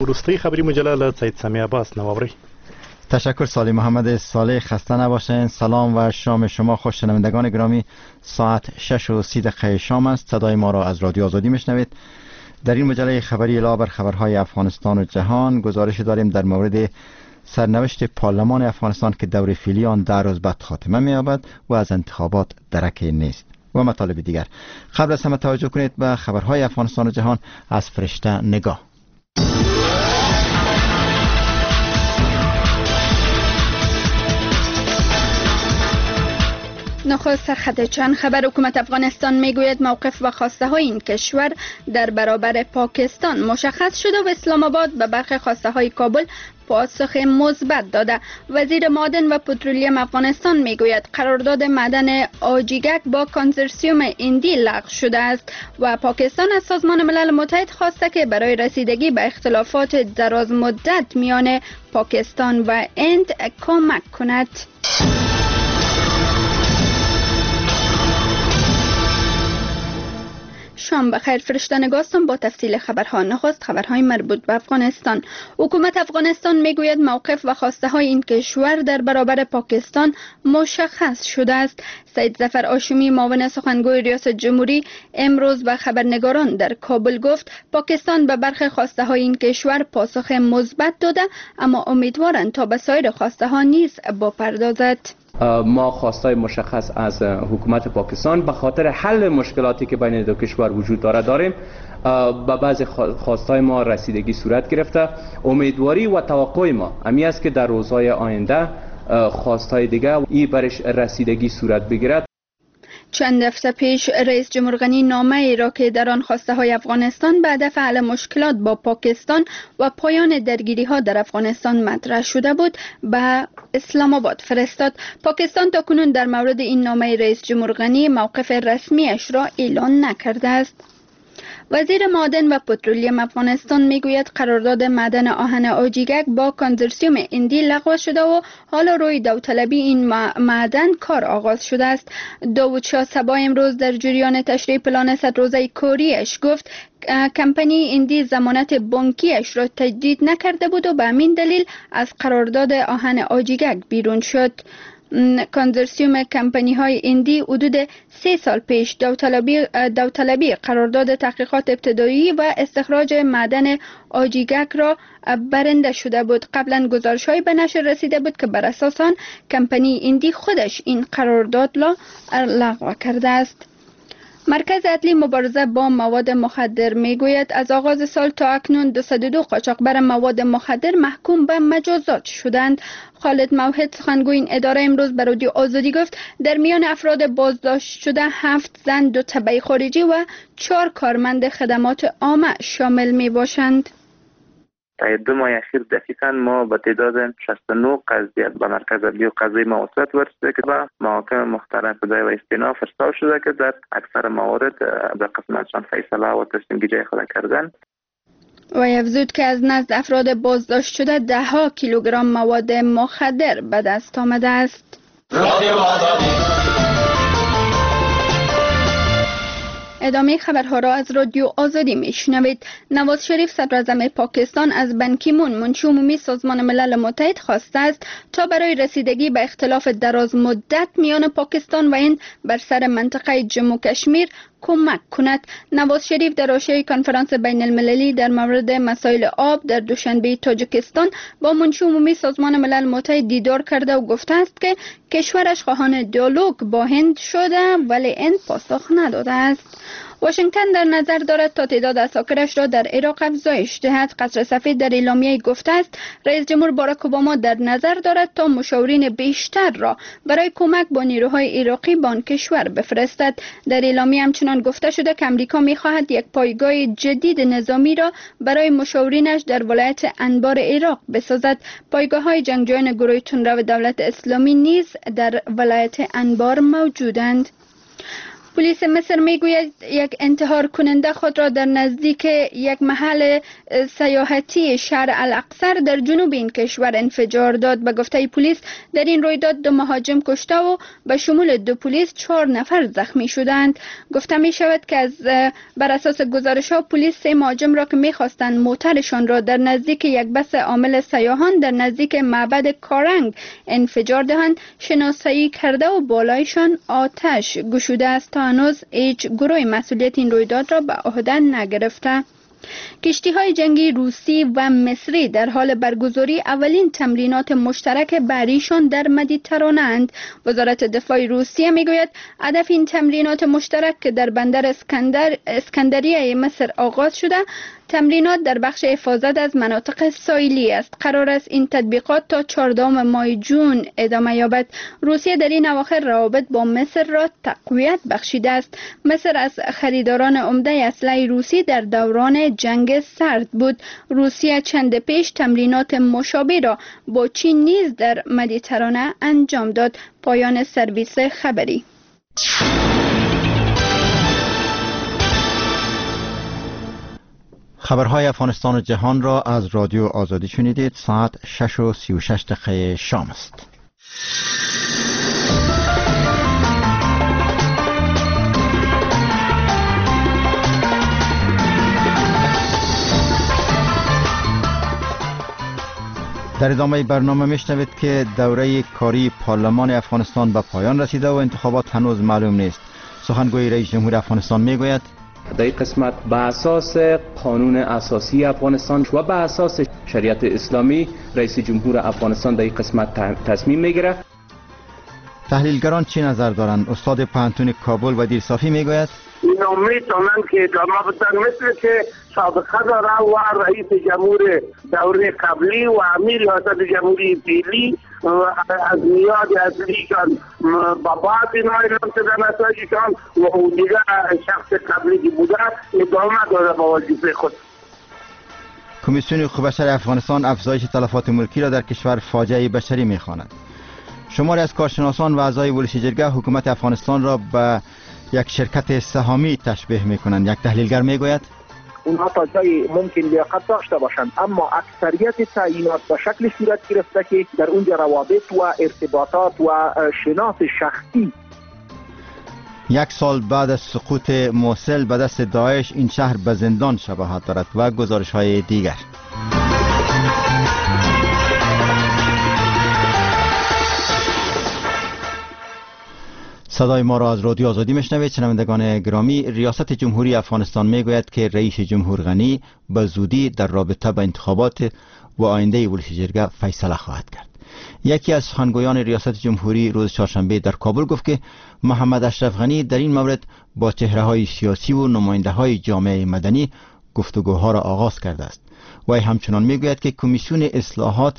وروستی خبری مجلل سید سمیع عباس نوابری. تشکر سالی محمد صالح. خسته نباشین. سلام و شام شما خوش. شنوندگان گرامی، ساعت 6:30 شام است. صدای ما را از رادیو آزادی میشنوید. در این مجله خبری علاوه بر خبرهای افغانستان و جهان، گزارش داریم در مورد سرنوشت پارلمان افغانستان که دور فعلی آن در روز بعد خاتمه می‌یابد و از انتخابات درکی نیست و مطالب دیگر. قبل از همه توجه کنید به خبرهای افغانستان و جهان از فرشته نگاه. نخست سرخط چند خبر. حکومت افغانستان میگوید موقف و خواسته های این کشور در برابر پاکستان مشخص شده و اسلام آباد به برخی خواسته های کابل پاسخ مثبت داده. وزیر معدن و پترولیوم افغانستان میگوید قرارداد معدن آجیگک با کنسورسیوم ایندی لغو شده است و پاکستان از سازمان ملل متحد خواسته که برای رسیدگی به اختلافات دراز مدت میان پاکستان و هند کمک کند. شام بخیر. فرشته نگاستم با تفصیل خبرها. نخست خبرهای مربوط به افغانستان. حکومت افغانستان میگوید موقف و خواسته های این کشور در برابر پاکستان مشخص شده است. سید ظفر هاشمی معاون سخنگوی ریاست جمهوری امروز به خبرنگاران در کابل گفت پاکستان به برخی خواسته های این کشور پاسخ مثبت داده، اما امیدوارند تا به سایر خواسته ها نیز بپردازد. ما خواستای مشخص از حکومت پاکستان به خاطر حل مشکلاتی که بین دو کشور وجود داریم. به بعضی خواستای ما رسیدگی صورت گرفته. امیدواری و توقع ما همی است که در روزهای آینده خواستای دیگه برش رسیدگی صورت بگیرد. چند هفته پیش رئیس جمهور غنی نامه ای را که در آن خواسته های افغانستان به هدف حل مشکلات با پاکستان و پایان درگیری ها در افغانستان مطرح شده بود به اسلام آباد فرستاد. پاکستان تاکنون در مورد این نامه رئیس جمهور غنی موقف رسمیش را اعلان نکرده است. وزیر معدن و پترولیوم افغانستان میگوید قرارداد معدن آهن آجیگک با کنسورسیوم ایندی لغو شده و حالا روی داوطلبی این معدن کار آغاز شده است. داوود شاه صبا امروز در جریان تشریح پلان 100 روزه کوریش گفت کمپانی ایندی ضمانت بانکیش را تجدید نکرده بود و به همین دلیل از قرارداد آهن آجیگک بیرون شد. کنسورسیوم کمپانی های ایندی حدود 3 سال پیش داوطلبی قرارداد تحقیقات ابتدایی و استخراج معدن آجیگک را برنده شده بود. قبلا گزارش‌هایی به نشر رسیده بود که بر اساس آن کمپانی ایندی خودش این قرارداد را لغو کرده است. مرکز عدلی مبارزه با مواد مخدر میگوید از آغاز سال تا اکنون 202 قاچاقبر مواد مخدر محکوم به مجازات شدند. خالد موحد سخنگوی این اداره امروز به رادیو آزادی گفت در میان افراد بازداشت شده 7 زن 2 تبع خارجی و 4 کارمند خدمات عامه شامل می باشند. تا 2 ماه اخیر دقیقاً ما به تعداد 69 قضیه به مرکز عدلی و قضایی موسط ورسیده که به محاکم مختلف و استیناف فرستاده شده که در اکثر موارد به قسمتشان فیصله و تصمیم گیری خود کردند. و افزود که از نزد افراد بازداشت شده 10 کیلوگرم مواد مخدر به دست آمده است. ادامه خبرها را از رادیو آزادی میشنوید. نواز شریف صدر اعظم پاکستان از بن کی مون منشی عمومی سازمان ملل متحد خواسته است تا برای رسیدگی به اختلاف دراز مدت میان پاکستان و هند بر سر منطقه جموں کشمیر کمک کند. نواز شریف در حاشیه کنفرانس بین المللی در مورد مسائل آب در دوشنبه تاجیکستان با منشی عمومی سازمان ملل متحد دیدار کرده و گفته است که کشورش خواهان دیالوگ با هند شده ولی هند پاسخ نداده است. واشنگتن در نظر دارد تا تعداد عساکرش را در عراق افزایش دهد. قصر سفید در اعلامیه گفته است رئیس جمهور باراک اوباما در نظر دارد تا مشاورین بیشتر را برای کمک با نیروهای عراقی به آن کشور بفرستد. در اعلامیه همچنان گفته شده که امریکا می‌خواهد یک پایگاه جدید نظامی را برای مشاورینش در ولایت انبار عراق بسازد. پایگاه‌های جنگجویان گروه تندرو دولت اسلامی نیز در ولایت انبار موجودند. پلیس مصر میگوید یک انتحار کننده خود را در نزدیک یک محل سیاحتی شهر الاقصر در جنوب این کشور انفجار داد. به گفته پلیس در این رویداد 2 مهاجم کشته و به شمول 2 پلیس 4 نفر زخمی شدند. گفته می شود که بر اساس گزارش ها پلیس 3 مهاجم را که میخواستند موترشان را در نزدیک یک بس عامل سیاحان در نزدیک معبد کارنگ انفجار دهند شناسایی کرده و بالایشان آتش گشوده است. تا هنوز هیچ گروه مسئولیت این رویداد را به عهده نگرفته. کشتی‌های جنگی روسی و مصری در حال برگزاری اولین تمرینات مشترک بحریشان در مدیترانه اند. وزارت دفاع روسیه میگوید هدف این تمرینات مشترک که در بندر اسکندریه مصر آغاز شده تمرینات در بخش حفاظت از مناطق ساحلی است. قرار است این تطبیقات تا 14 ماه جون ادامه یابد. روسیه در این اواخر روابط با مصر را تقویت بخشیده است. مصر از خریداران عمده اسلحه روسی در دوران جنگ سرد بود. روسیه چند پیش تمرینات مشابه را با چین نیز در مدیترانه انجام داد. پایان سرویس خبری. خبرهای افغانستان و جهان را از رادیو آزادی شنیدید. ساعت 6:36 شام است. در ادامه برنامه میشنوید که دوره کاری پارلمان افغانستان به پایان رسیده و انتخابات هنوز معلوم نیست. سخنگوی رئیس جمهور افغانستان میگوید در این قسمت به اساس قانون اساسی افغانستان و به اساس شریعت اسلامی رئیس جمهور افغانستان در این قسمت تصمیم میگیره. تحلیلگران چی نظر دارند؟ استاد پانتون کابل و دیرصافی میگوید اینا میتونن که ادامه بدن مثل که سابقه داره و رئیس جمهور دوره قبلی و امیر ریاست جمهوری فعلی از میاد اصلیشان با بعد اینا اعلام شدن اساسیشان و اون دیگه شخص قبلی که بوده ادامه داره با وظیفه خود. کمیسیون حقوق بشر افغانستان افزایش تلفات ملکی را در کشور فاجعه بشری میخواند. شماری از کارشناسان و اعضای ولسی جرگه حکومت افغانستان را به یک شرکت سهامی تشبیه میکنند. یک تحلیلگر میگوید اونها تا جای ممکن لیاقت داشته باشند، اما اکثریت تعیینات به شکل صورت گرفته که در اونجا روابط و ارتباطات و شناخت شخصی. 1 سال بعد از سقوط موصل به دست داعش این شهر به زندان شباهت دارد و گزارش های دیگر. صدای ما را از رادیو آزادی میشنوید. شنوندگان گرامی، ریاست جمهوری افغانستان میگوید که رئیس جمهور غنی به زودی در رابطه با انتخابات و آینده ولسی جرگه فیصله خواهد کرد. یکی از سخنگویان ریاست جمهوری روز چهارشنبه در کابل گفت که محمد اشرف غنی در این مورد با چهره‌های سیاسی و نماینده‌های جامعه مدنی گفتگوها را آغاز کرده است. و همچنان میگوید که کمیسیون اصلاحات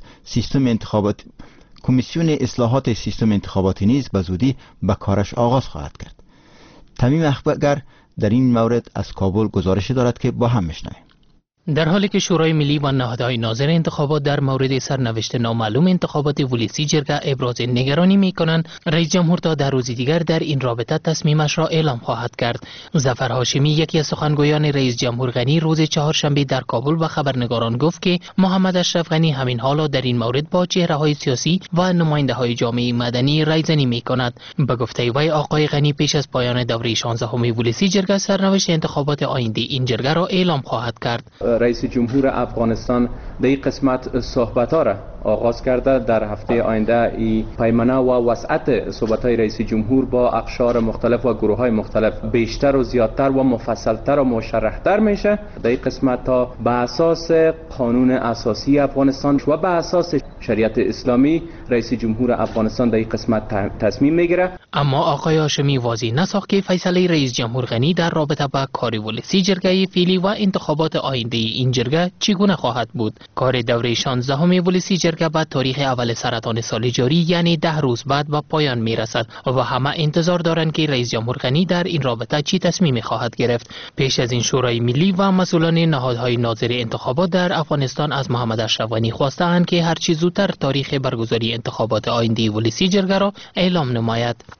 سیستم انتخاباتی نیز به زودی به کارش آغاز خواهد کرد. تمیم اخبار در این مورد از کابل گزارش دارد که با هم میشنویم. در حالی که شورای ملی و نهادهای ناظر انتخابات در مورد سرنوشت نامعلوم انتخابات ولسی جرگه ابراز نگرانی می‌کنند، رئیس جمهور تا در روز دیگر در این رابطه تصمیمش را اعلام خواهد کرد. ظفر هاشمی، یکی از سخنگویان رئیس جمهور غنی، روز چهارشنبه در کابل به خبرنگاران گفت که محمد اشرف غنی همین حالا در این مورد با چهره‌های سیاسی و نماینده‌های جامعه مدنی رایزنی می‌کند. به گفته وی آقای غنی پیش از پایان دوره 16 ولسی جرگه سرنوشت انتخابات آینده این جرگه را اعلام خواهد کرد. رئیس جمهور افغانستان در این قسمت صحبت‌ها را آغاز کرده. در هفته آینده ای پیمانه و وسعت صحبت‌های رئیس جمهور با اقشار مختلف و گروه‌های مختلف بیشتر و زیادتر و مفصل‌تر و مشرح‌تر میشه. در این قسمت تا به اساس قانون اساسی افغانستان و به اساس شریعت اسلامی رئیس جمهور افغانستان در این قسمت تصمیم میگیره. اما آقای هاشمی واضح نساخت که فیصله رئیس جمهور غنی در رابطه با کار ولسی جرگه فعلی و انتخابات آینده این جرگه چگونه خواهد بود. کار دوره 16 ولسی جرگه بعد تاریخ اول سرطان سال جاری یعنی 10 روز بعد به پایان میرسد و همه انتظار دارند که رئیس جمهور غنی در این رابطه چی تصمیمی خواهد گرفت. پیش از این شورای ملی و مسئولان نهادهای ناظر انتخابات در افغانستان از محمد اشرف غنی خواستند که هر چه زودتر تاریخ برگزاری انتخابات آینده ولسی جرگه را اعلام نماید.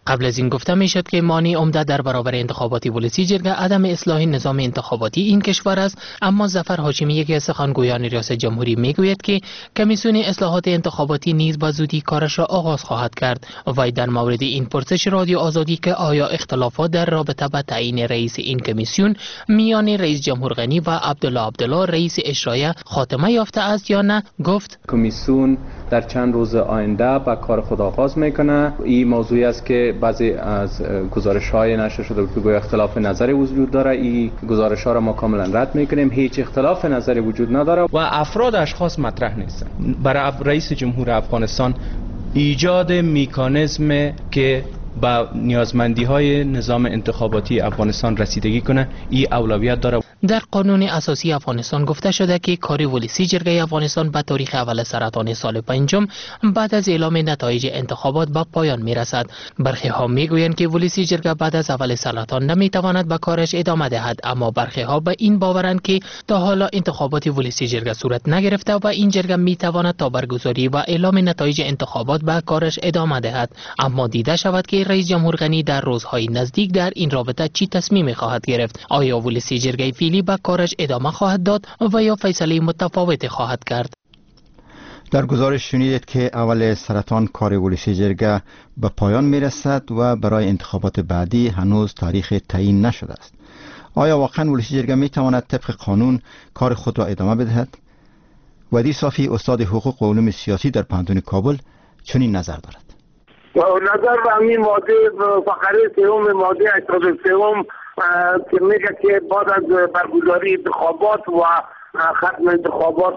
قبل از این گفته می شد که مانع عمده در برابر انتخابات ولسی جرگه عدم اصلاح نظام انتخاباتی این کشور است، اما ظفر هاشمی یکی از سخنگویان ریاست جمهوری می گوید که کمیسیون اصلاحات انتخاباتی نیز به زودی کارش را آغاز خواهد کرد. وی در مورد این پرسش رادیو آزادی که آیا اختلافات در رابطه با تعیین رئیس این کمیسیون میان رئیس جمهور غنی و عبدالله رئیس اجرایی خاتمه یافته است یا نه، گفت کمیسیون در چند روز آینده با کار خود آغاز میکنه. این موضوعی است که بعضی از گزارش‌های نشر شده که گویا اختلاف نظری وجود داره. این گزارش‌ها را ما کاملا رد میکنیم. هیچ اختلاف نظری وجود نداره و افراد اشخاص مطرح نیستن. برای رئیس جمهور افغانستان ایجاد مکانیزم که با نیازمندی‌های نظام انتخاباتی افغانستان رسیدگی کنه این اولویت داره. در قانون اساسی افغانستان گفته شده که کار ولسی جرگه افغانستان به تاریخ اول سرطان سال 5 بعد از اعلام نتایج انتخابات به پایان میرسد. برخی ها میگویند که ولسی جرگه بعد از اول سرطان نمیتواند به کارش ادامه دهد، اما برخی ها به این باورند که تا حالا انتخابات ولسی جرگه صورت نگرفته و این جرگه میتواند تا برگزاری و اعلام نتایج انتخابات به کارش ادامه دهد. اما دیده شود که رئیس جمهور غنی در روزهای نزدیک در این رابطه چی تصمیم خواهد گرفت. آیا ولسی جرگه فعلی به کارش ادامه خواهد داد و یا فیصله متفاوت خواهد کرد؟ در گزارش شنیدید که اول سرطان کار ولسی جرگه به پایان میرسد و برای انتخابات بعدی هنوز تاریخ تعیین نشده است. آیا واقعا ولسی جرگه میتواند طبق قانون کار خود را ادامه بدهد؟ ودی صافی استاد حقوق و علوم سیاسی در پانتون کابل چنین نظر دارد. نظر به همین ماده فقره سوم ماده 83 که میگه که بعد از برگزاری انتخابات و ختم انتخابات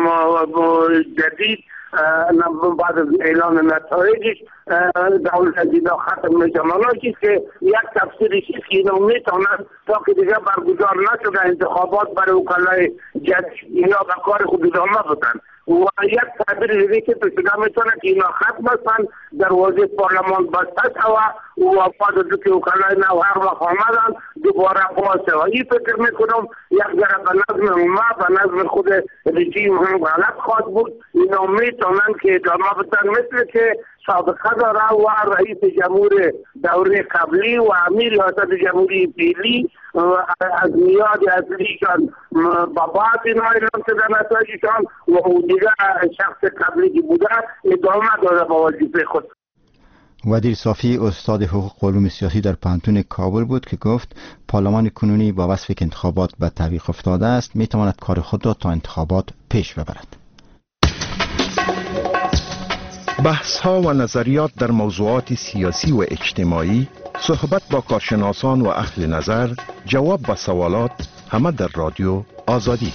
جدید بعد از اعلان نتایجش دولت دیدا ختم میشه. معنی که یک تفسیری چیست که اینا میتونن تا که دیگه برگزار نشده انتخابات برای وکلای جدید اینا به کار خود ادامه بدن و یک تعبیر دیگه که شده میتونه که اینا ختم هستن، دروازه پارلمان بسته شوه و بعد از که وکلای نو هر وقت آمدن دوباره بازه. و این فکر میکنم یک ذره به نظم ما به نظم خود رژیم هم غلط خواهد بود. اینا میتونن که ادامه بدن مثل که سابقه داره و رئیس جمهور دوره قبلی و امیر ریاست جمهوری فعلی از میاد اصلیشان با بعد اینا اعلام شده نتایجشان و دیگه شخص قبلی که بوده ادامه داده با وظیفه خود. ودی صافی استاد حقوق و علوم سیاسی در پانتون کابل بود که گفت پارلمان کنونی با وصف که انتخابات به تعویق افتاده است میتواند کار خود را تا انتخابات پیش ببرد. بحث ها و نظریات در موضوعات سیاسی و اجتماعی، صحبت با کارشناسان و اهل نظر، جواب به سوالات، همه در رادیو آزادی.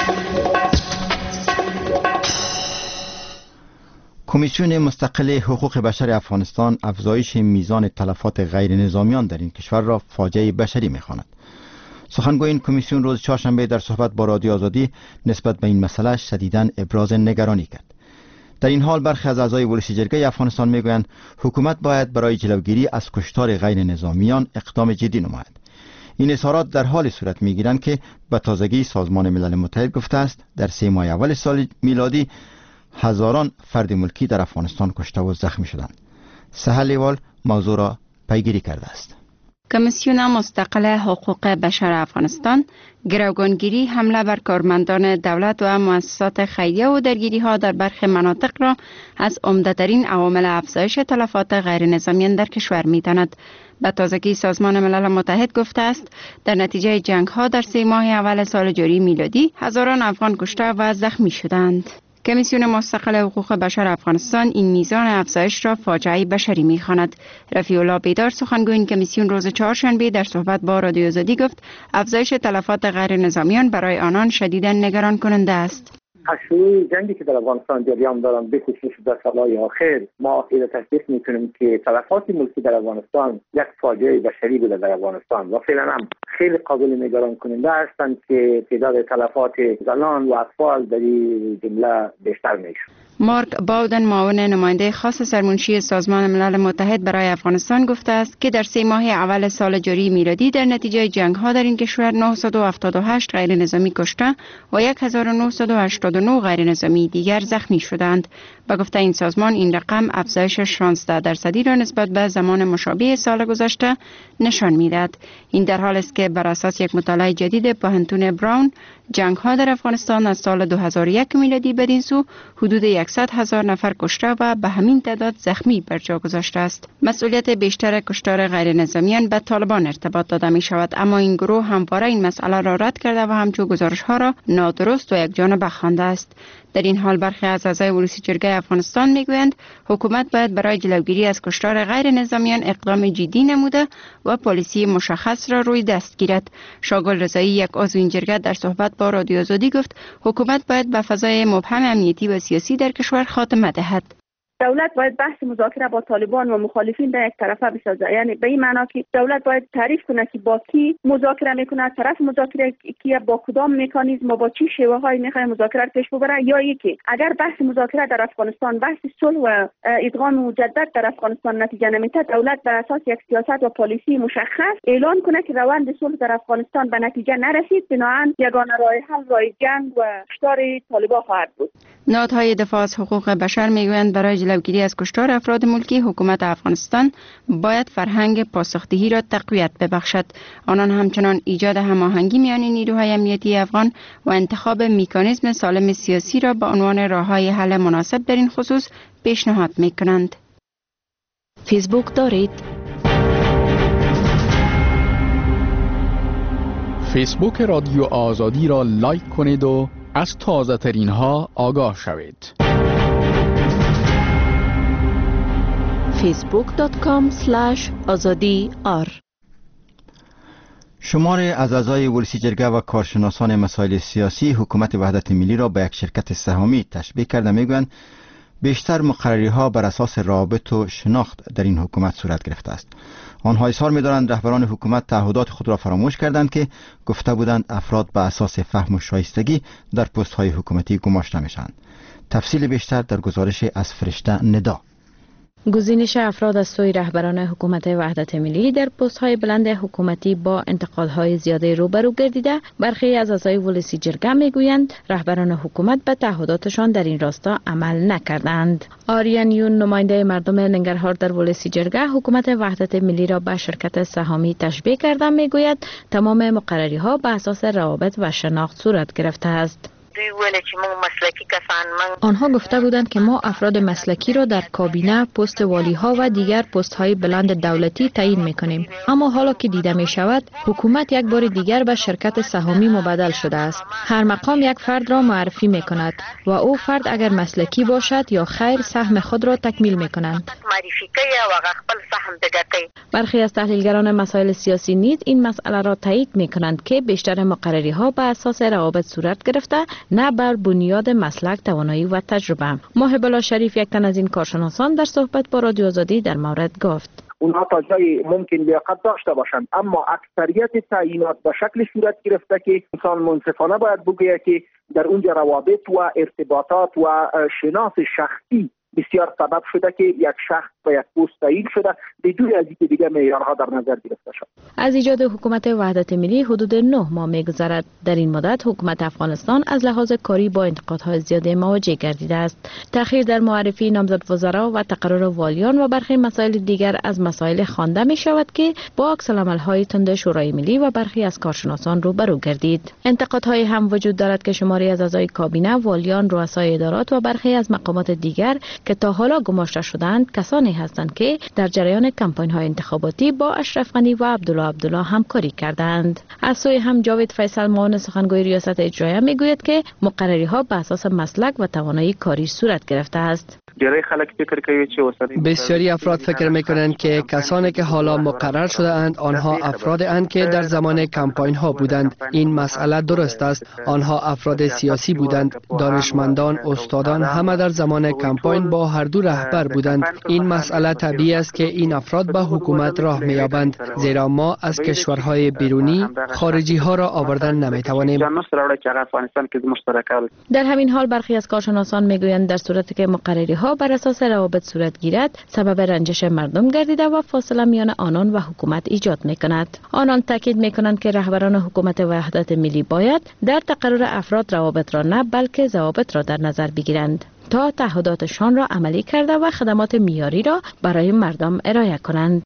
کمیسیون مستقل حقوق بشر افغانستان افزایش میزان تلفات غیر نظامیان در این کشور را فاجعه بشری می‌خواند. سخنگوی این کمیسیون روز چهارشنبه در صحبت با رادیو آزادی نسبت به این مسئله شدیداً ابراز نگرانی کرد. در این حال برخی از اعضای ولسی جرگه افغانستان میگویند حکومت باید برای جلوگیری از کشتار غیر نظامیان اقدام جدی نماید. این اظهارات در حال صورت میگیرند که به تازگی سازمان ملل متحد گفته است در 3 ماه اول سال میلادی هزاران فرد ملکی در افغانستان کشته و زخمی شدند. سهل لیوال موضوع را پیگیری کرده است. کمیسیون مستقل حقوق بشر افغانستان گروگانگیری، حمله بر کارمندان دولت و مؤسسات خیریه و درگیری ها در برخی مناطق را از عمده‌ترین عوامل افزایش تلفات غیر نظامیان در کشور می‌داند. به تازگی سازمان ملل متحد گفته است در نتیجه جنگ ها در 3 ماه اول سال جاری میلادی هزاران افغان کشته و زخمی شدند. کمیسیون مستقل حقوق بشر افغانستان این میزان افزایش را فاجعه بشری می‌خواند. رفیع الله بیدار سخنگوی این کمیسیون روز چهارشنبه در صحبت با رادیو آزادی گفت افزایش تلفات غیر نظامیان برای آنان شدیداً نگران کننده است. از شروع جنگی که در افغانستان جریان دارند به خصوص در سالهای اخیر ما این تصدیق می‌کنیم که تلفات ملکی در افغانستان یک فاجعه بشری بوده در افغانستان و فعلا هم خیلی قابل نگران کننده هستند که تعداد تلفات زنان و اطفال در این جمله بیشتر میشه. مارک باودن، معاون نماینده خاص سرمنشی سازمان ملل متحد برای افغانستان گفته است که در 3 ماه اول سال جاری میلادی در نتیجه جنگ‌ها در این کشور 978 غیر نظامی کشته و 1989 غیر نظامی دیگر زخمی شدند. با گفته این سازمان این رقم افزایش 16% را نسبت به زمان مشابه سال گذشته نشان می‌دهد. این در حالی است که بر اساس یک مطالعه جدید پوهنتون براون، جنگ‌ها در افغانستان از سال 2001 میلادی بدین سو حدود 100,000 نفر کشته و به همین تعداد زخمی بر جا گذاشته است. مسئولیت بیشتر کشتار غیر نظامیان به طالبان ارتباط داده می شود، اما این گروه همواره این مسئله را رد کرده و همچون گزارش‌ها را نادرست و یکجانبه خوانده است. در این حال برخی از اعضای ولسی جرگه افغانستان میگویند حکومت باید برای جلوگیری از کشتار غیر نظامیان اقدام جدی نموده و پلیسی مشخص را روی دست گیرد. شاگل رضایی، یک عضو این جرگه، در صحبت با رادیو آزادی گفت حکومت باید به فضای مبهم امنیتی و سیاسی در کشور خاتمه دهد. دولت باید بحث مذاکره با طالبان و مخالفین در یک طرفه بسازه، یعنی به این معنا که دولت باید تعریف کنه که با کی مذاکره میکنه، طرف مذاکره کیه، با کدام مکانیزم و با چه شیوه هایی میخواد مذاکره رو پیش ببره، یا اینکه اگر بحث مذاکره در افغانستان، بحث صلح و ادغام مجدد در افغانستان نتیجه نمیده، دولت بر اساس یک سیاست و پالیسی مشخص اعلان کنه که روند صلح در افغانستان به نتیجه نرسید، بنابراین یگانه راه حل راه جنگ و کشتار طالبان خواهد بود. نهادهای دفاع از حقوق بشر میگویند برای جلوگیری از کشتار افراد ملکی حکومت افغانستان باید فرهنگ پاسخدهی را تقویت ببخشد. آنان همچنان ایجاد هماهنگی میان نیروهای امنیتی افغان و انتخاب مکانیزم سالم سیاسی را به عنوان راههای حل مناسب در این خصوص پیشنهاد میکنند. فیسبوک دارید؟ فیسبوک رادیو آزادی را لایک کنید و از تازه ترین ها آگاه شوید. facebook.com/azadi_r شماری از اعضای ولسی جرگه و کارشناسان مسائل سیاسی حکومت وحدت ملی را به یک شرکت سهامی تشبیه کرده میگویند بیشتر مقرری ها بر اساس رابط و شناخت در این حکومت صورت گرفته است. آنها اظهار می‌دارند رهبران حکومت تعهدات خود را فراموش کردند که گفته بودند افراد به اساس فهم و شایستگی در پست های حکومتی گماشته میشوند. تفصیل بیشتر در گزارش از فرشته ندا. گزینش افراد از سوی رهبران حکومت وحدت ملی در پست‌های بلند حکومتی با انتقادهای زیاده روبرو گردیده، برخی از اعضای ولسی جرگه میگویند رهبران حکومت به تعهداتشان در این راستا عمل نکردند. آریان یون، نماینده مردم ننگرهار در ولسی جرگه، حکومت وحدت ملی را به شرکت سهامی تشبیه کرده میگوید تمام مقرری‌ها به اساس روابط و شناخت صورت گرفته است. آنها گفته بودند که ما افراد مسلکی را در کابینه، پست والی ها و دیگر پست های بلند دولتی تعیین میکنیم، اما حالا که دیده می شود حکومت یک بار دیگر به شرکت سهامی مبادل شده است. هر مقام یک فرد را معرفی می کند و او فرد اگر مسلکی باشد یا خیر سهم خود را تکمیل می کنند. برخی از تحلیلگران مسائل سیاسی نیز این مسئله را تایید می کنند که بیشتر مقرری ها به اساس روابط صورت گرفته، نه بر بنیاد مسلک، توانایی و تجربه. محب شریف، یک تن از این کارشناسان، در صحبت با رادیو آزادی در مورد گفت اونها تا جای ممکن لیاقت داشته باشند، اما اکثریت تعیینات به شکل صورت گرفته که انسان منصفانه باید بگوید که در اونجا روابط و ارتباطات و شناخت شخصی بسیار سبب شده که یک شخص به یک پست تعیین شده بدون از اینکه دیگه معیارها در نظر گرفته شد. از ایجاد حکومت وحدت ملی حدود 9 ماه می‌گذرد. در این مدت حکومت افغانستان از لحاظ کاری با انتقادهای زیاده مواجه گردیده است. تأخیر در معرفی نامزد وزرا و تقرر والیان و برخی مسائل دیگر از مسائل خوانده می شود که با عکس‌العمل‌های تند شورای ملی و برخی از کارشناسان روبرو گردید. انتقادهای هم وجود دارد که شماری از اعضای کابینه، والیان، رؤسای ادارات و برخی از مقامات دیگر که تا حالا گماشته شدند کسانی هستند که در جریان کمپاین‌های انتخاباتی با اشرف غنی و عبدالله همکاری کردند. از سوی هم جاوید فیصل، معاون سخنگوی ریاست اجراییه، میگوید که مقرری‌ها به اساس مسلک و توانایی کاری صورت گرفته است. ډیری خلک فکر کوي چې اوسنی بسیاری افراد فکر میکنند که کسانی که حالا مقرر شده اند آنها افراد اند که در زمان کمپاین ها بودند. این مسئله درست است. آنها افراد سیاسی بودند. دانشمندان، استادان همه در زمان کمپاین با هر دو رهبر بودند. این مسئله طبیعی است که این افراد به حکومت راه می‌یابند، زیرا ما از کشورهای بیرونی خارجی ها را آوردن نمی‌توانیم. در همین حال برخی از کارشناسان میگویند در صورتی که مقرری ها بر اساس روابط صورت گیرد سبب رنجش مردم گردیده و فاصله میان آنان و حکومت ایجاد می‌کند. آنان تاکید می‌کنند که رهبران حکومت وحدت ملی باید در تقرر افراد روابط را نه بلکه ضوابط را در نظر بگیرند تا تعهداتشان را عملی کرده و خدمات معیاری را برای مردم ارائه کنند.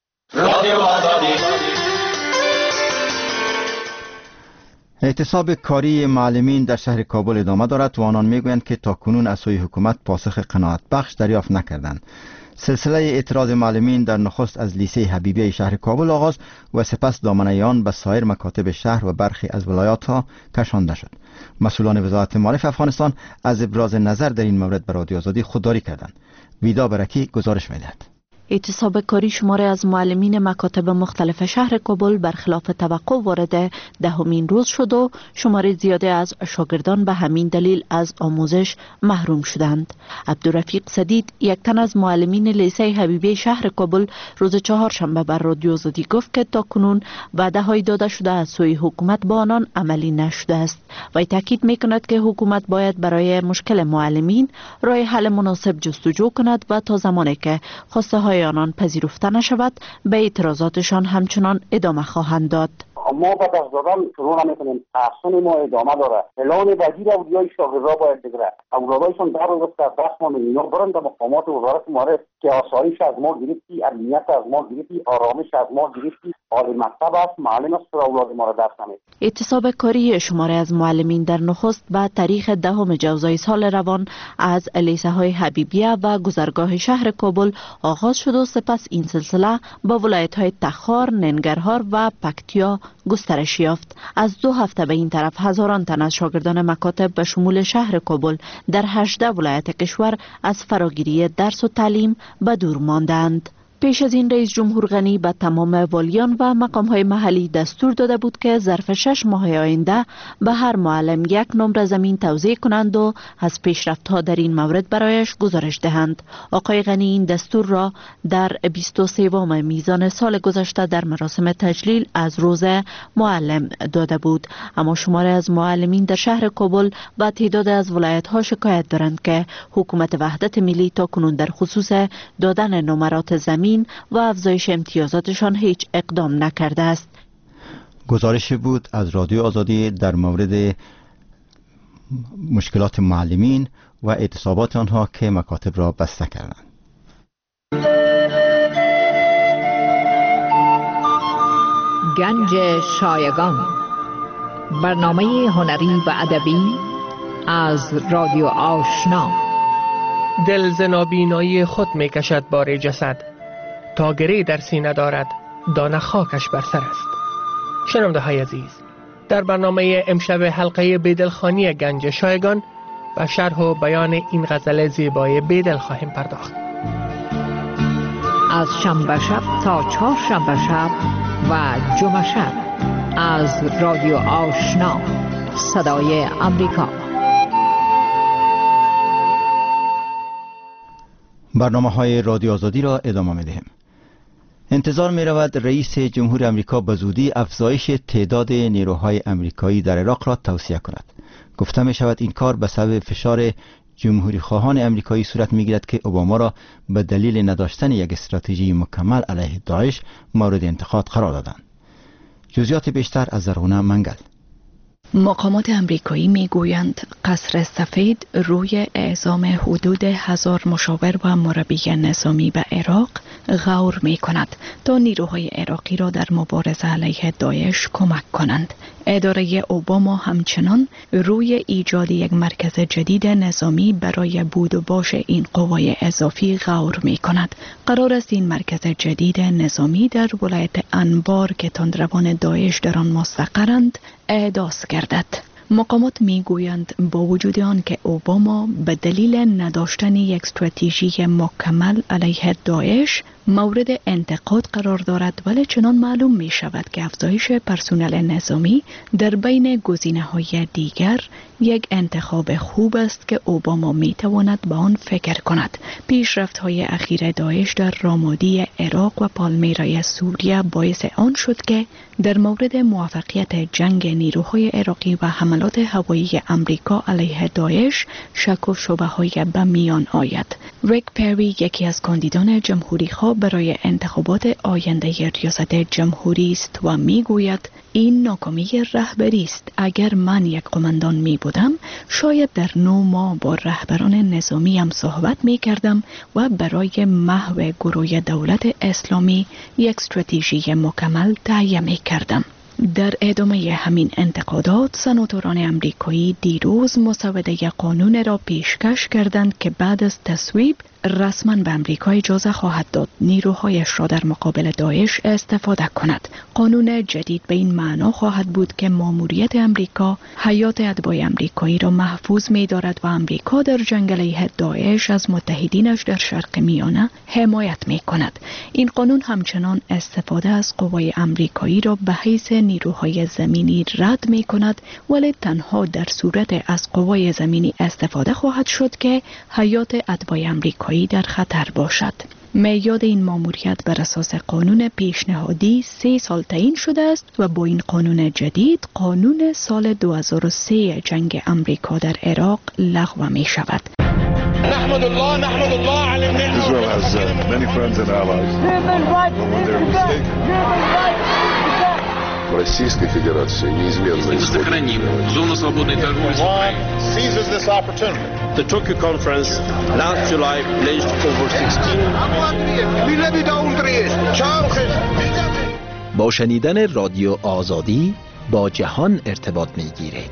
اعتصاب کاری معلمین در شهر کابل ادامه دارد و آنان میگویند که تاکنون از سوی حکومت پاسخ قناعت بخش دریافت نکردند. سلسله اعتراض معلمین در نخست از لیسه حبیبیه شهر کابل آغاز و سپس دامنه آن به سایر مکاتب شهر و برخی از ولایات ها کشانده شد. مسئولان وزارت معارف افغانستان از ابراز نظر در این مورد به رادیو آزادی خودداری کردند. ویدا برکی گزارش می‌دهد. اعتصاب کاری شماره از معلمین مکاتب مختلف شهر کابل برخلاف توقع وارد دهمین روز شد و شماره زیاده از شاگردان به همین دلیل از آموزش محروم شدند. عبدالرفیق سدید، یک تن از معلمین لیسه حبیبی شهر کابل، روز چهارشنبه بر رادیو آزادی گفت که تاکنون وعده‌های داده شده از سوی حکومت با آنان عملی نشده است. و تاکید می‌کند که حکومت باید برای مشکل معلمین راه حل مناسب جستجو کند و تا زمانی که خواسته های آنان پذیرفته نشود به اعتراضاتشان همچنان ادامه خواهند داد. ما با دست دادن شروع نمی‌کنیم. تحصیل ما ادامه داره. اعلان وزیر اولیای شاگردها باید بگیره. اولادایشان در روز از دست ما اینا برند مقامات وزارت معارف که آسایش از ما گرفتی، امنیت از ما گرفتی، آرامش از ما گرفتی، عالی مکتب است، معلم است، اولاد ما را دست نمید. اعتصاب کاری شماره از معلمین در نخست به تاریخ 10 جوزای سال روان از لیسه های حبیبیه و گذرگاه شهر کابل آغاز شد و سپس این سلسله با ولایت های تخار، ننگرهار و پکتیا گسترش یافت. از 2 هفته به این طرف هزاران تن از شاگردان مکاتب به شمول شهر کابل در 18 ولایت کشور از فراگیری درس و تعلیم به دور ماندند. پیش از این رئیس جمهور غنی به تمام والیان و مقام‌های محلی دستور داده بود که ظرف 6 ماه آینده به هر معلم 1 نمره زمین توزیع کنند و از پیشرفت‌ها در این مورد برایش گزارش دهند. آقای غنی این دستور را در 23 میزان سال گذشته در مراسم تجلیل از روز معلم داده بود. اما شماره از معلمین در شهر کابل و تعداد از ولایت‌ها شکایت دارند که حکومت وحدت ملی تاکنون در خصوص دادن نمرات زمین و افزایش امتیازاتشان هیچ اقدام نکرده است. گزارشی بود از رادیو آزادی در مورد مشکلات معلمین و اعتصابات آنها که مکاتب را بسته کردند. گنج شایگان، برنامه هنری و ادبی از رادیو آشنا. دل ز نابینایی خود می کشد بار جسد، تا گری در سینه دارد دانه خاکش بر سر است. شنونده های عزیز، در برنامه امشب حلقه بیدلخانی گنج شایگان و شرح و بیان این غزل زیبای بیدل خواهیم پرداخت. از شنبه شب تا 4 شنبه شب و جمعه شب از رادیو آشنا، صدای امریکا. برنامه‌های رادیو آزادی را ادامه می‌دهیم. انتظار می‌رود رئیس جمهور آمریکا به زودی افزایش تعداد نیروهای آمریکایی در عراق را توصیه کند. گفته می‌شود این کار به سبب فشار جمهوری خواهان آمریکایی صورت می‌گیرد که اوباما را به دلیل نداشتن یک استراتژی مکمل علیه داعش مورد انتقاد قرار دادند. جزئیات بیشتر از زرغونه منگل. مقامات امریکایی میگویند قصر سفید روی اعزام حدود 1000 مشاور و مربی نظامی به عراق غور می کند تا نیروهای عراقی را در مبارزه علیه داعش کمک کنند. اداره اوباما همچنان روی ایجاد یک مرکز جدید نظامی برای بود و باش این قوای اضافی غور می کند. قرار است این مرکز جدید نظامی در ولایت انبار که تندروان داعش در آن مستقرند احداث گردد. مقامات میگویند با وجود آن که اوباما به دلیل نداشتن یک استراتژی مکمل علیه داعش مورد انتقاد قرار دارد، ولی چنان معلوم می شود که افزایش پرسنل نظامی در بین گزینه‌های دیگر یک انتخاب خوب است که اوباما می تواند به آن فکر کند. پیشرفت‌های اخیر داعش در رامادی عراق و پالمیرای سوریه باعث آن شد که در مورد موفقیت جنگ نیروهای عراقی و حملات هوایی امریکا علیه داعش شک و شبهه‌های به میان آید. ریک پری یکی از کاندیدان جمهوری‌خواه برای انتخابات آینده ریاست جمهوری است و میگوید این ناکامی رهبری است. اگر من یک قماندان می بودم شاید در 9 ماه با رهبران نظامی هم صحبت می کردم و برای محو گروه دولت اسلامی یک استراتژی مکمل تهیه می کردم. در ادامه همین انتقادات سناتوران امریکایی دیروز مسوده قانون را پیشکش کردند که بعد از تصویب رسما به امریکا اجازه خواهد داد نیروهایش را در مقابل داعش استفاده کند. قانون جدید به این معنا خواهد بود که ماموریت امریکا حیات اتباع امریکایی را محفوظ می دارد و امریکا در جنگ علیه داعش از متحدینش در شرق میانه حمایت می کند. این قانون همچنان استفاده از قوای امریکایی را به حیث نیروهای زمینی رد می کند، ولی تنها در صورت از قوای زمینی استفاده خواهد شد که حیات اتباع امریکایی در خطر باشد. میعاد این ماموریت بر اساس قانون پیشنهادی 3 سال تعیین شده است و با این قانون جدید قانون سال 2003 جنگ امریکا در عراق لغو می شود. نحمد الله على النعمة. Israel has many friends and allies. When they're mistaken. Российской Федерации неизменно сохраним зону свободной торговли с Украиной. Seizes this opportunity. The Tokyo conference last July pledged over 16 با شنیدن رادیو آزادی با جهان ارتباط می‌گیرید.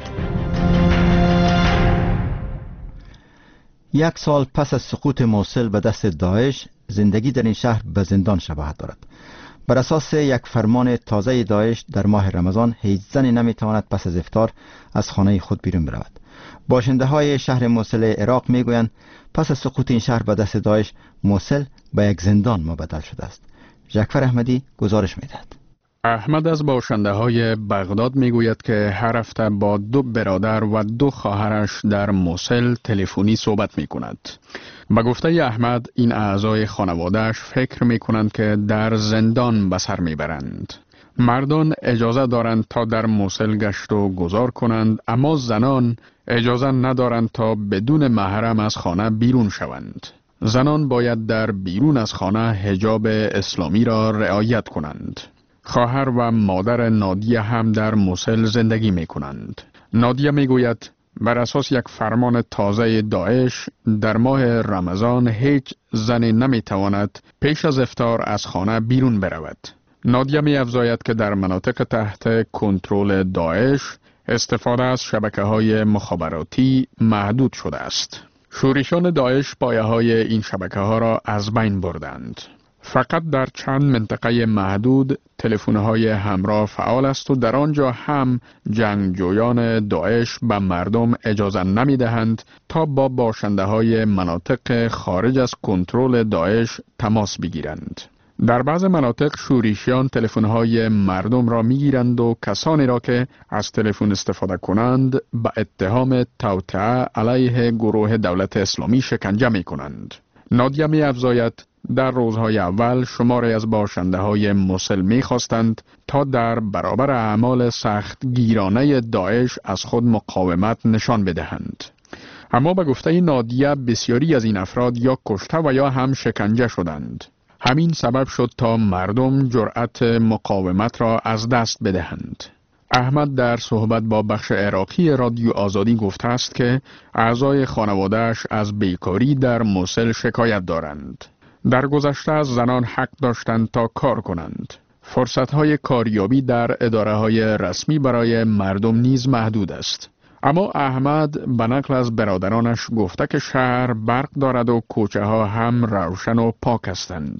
1 سال پس از سقوط موصل به دست داعش، زندگی در این شهر به زندان شباهت دارد. بر اساس یک فرمان تازه داعش در ماه رمضان هیچ زنی نمیتواند پس از افطار از خانه خود بیرون برود. باشنده های شهر موصل عراق میگویند پس از سقوط این شهر به دست داعش موصل به یک زندان مبدل شده است. جعفر احمدی گزارش میدهد. احمد از باشنده های بغداد میگوید که هر هفته با 2 برادر و 2 خواهرش در موصل تلفنی صحبت می کند. به گفته احمد این اعضای خانوادهش فکر می کنند که در زندان به سر می برند. مردان اجازه دارند تا در موصل گشت و گذار کنند، اما زنان اجازه ندارند تا بدون محرم از خانه بیرون شوند. زنان باید در بیرون از خانه حجاب اسلامی را رعایت کنند. خواهر و مادر نادیه هم در موصل زندگی می کنند. نادیه می گوید بر اساس یک فرمان تازه داعش در ماه رمضان هیچ زنی نمی تواند پیش از افطار از خانه بیرون برود. نادیه می افزاید که در مناطق تحت کنترل داعش استفاده از شبکه‌های مخابراتی محدود شده است. شورشان داعش پایه‌های این شبکه‌ها را از بین بردند. فقط در چند منطقه محدود تلفن‌های همراه فعال است و در آنجا هم جنگجویان داعش به مردم اجازه نمی‌دهند تا با باشنده‌های مناطق خارج از کنترل داعش تماس بگیرند. در بعض مناطق شورشیان تلفن‌های مردم را می‌گیرند و کسانی را که از تلفن استفاده کنند به اتهام توطئه علیه گروه دولت اسلامی شکنجه می‌کنند. نادیه می‌افزاید در روزهای اول شماری از باشنده‌های موصل می‌خواستند تا در برابر اعمال سخت گیرانه داعش از خود مقاومت نشان بدهند. اما به گفته نادیه بسیاری از این افراد یا کشته و یا هم شکنجه شدند. همین سبب شد تا مردم جرأت مقاومت را از دست بدهند. احمد در صحبت با بخش عراقی رادیو آزادی گفته است که اعضای خانواده‌اش از بیکاری در موصل شکایت دارند. در گذشته از زنان حق داشتند تا کار کنند. فرصت‌های کاریابی در اداره‌های رسمی برای مردم نیز محدود است. اما احمد به نقل از برادرانش گفته که شهر برق دارد و کوچه‌ها هم روشن و پاک هستند.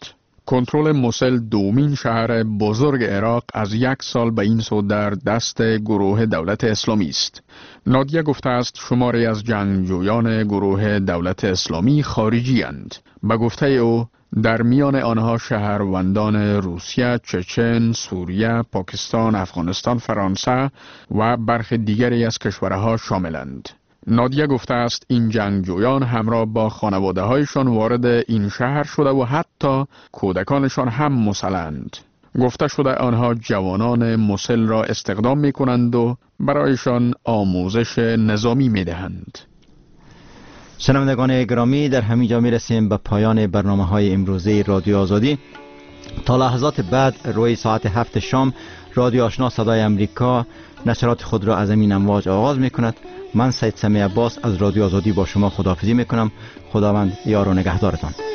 کنترل موسل دومین شهر بزرگ عراق از 1 سال به این سو در دست گروه دولت اسلامی است. نادیه گفته است شماری از جنگجویان گروه دولت اسلامی خارجی اند. به گفته او در میان آنها شهروندان روسیه، چچن، سوریه، پاکستان، افغانستان، فرانسه و برخی دیگری از کشورها شاملند. نادیه گفته است این جنگجویان همراه با خانواده هایشان وارد این شهر شده و حتی کودکانشان هم مسلحند. گفته شده آنها جوانان موسل را استخدام می کنند و برایشان آموزش نظامی می دهند. شنوندگان گرامی، در همینجا می رسیم به پایان برنامه های امروزه رادیو آزادی. تا لحظات بعد روی ساعت 7 شام رادیو آشنا صدای امریکا نشرات خود را از این امواج آغاز می کند. من سید سمی عباس از رادیو آزادی با شما خداحافظی می کنم. خداوند یار و نگهدارتان.